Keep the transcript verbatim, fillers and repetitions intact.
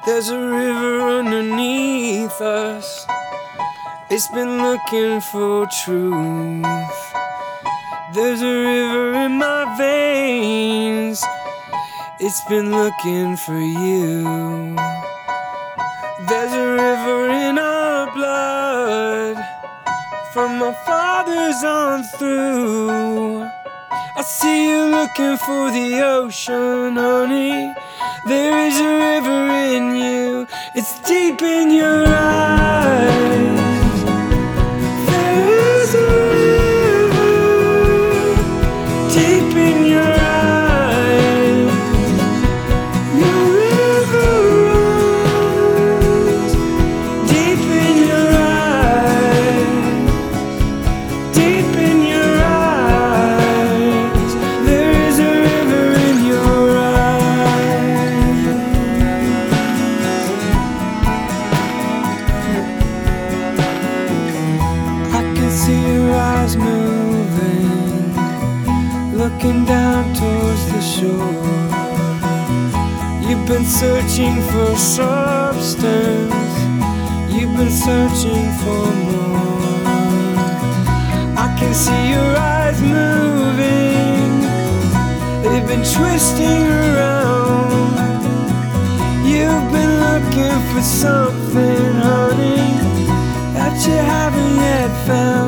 There's a river underneath us. It's been looking for truth. There's a river in my veins. It's been looking for you. There's a river in our blood, from our fathers on through. I see you looking for the ocean, honey. There is a river in you. It's deep in your eyes. There is a river deep in your eyes. Your river runs deep in your eyes. Deep in your eyes. There is a river in your eyes. I can see your eyes moving, looking down towards the shore. You've been searching for substance. You've been searching for more. I can see your eyes moving. They've been twisting around. You've been looking for something, honey, that you haven't yet found.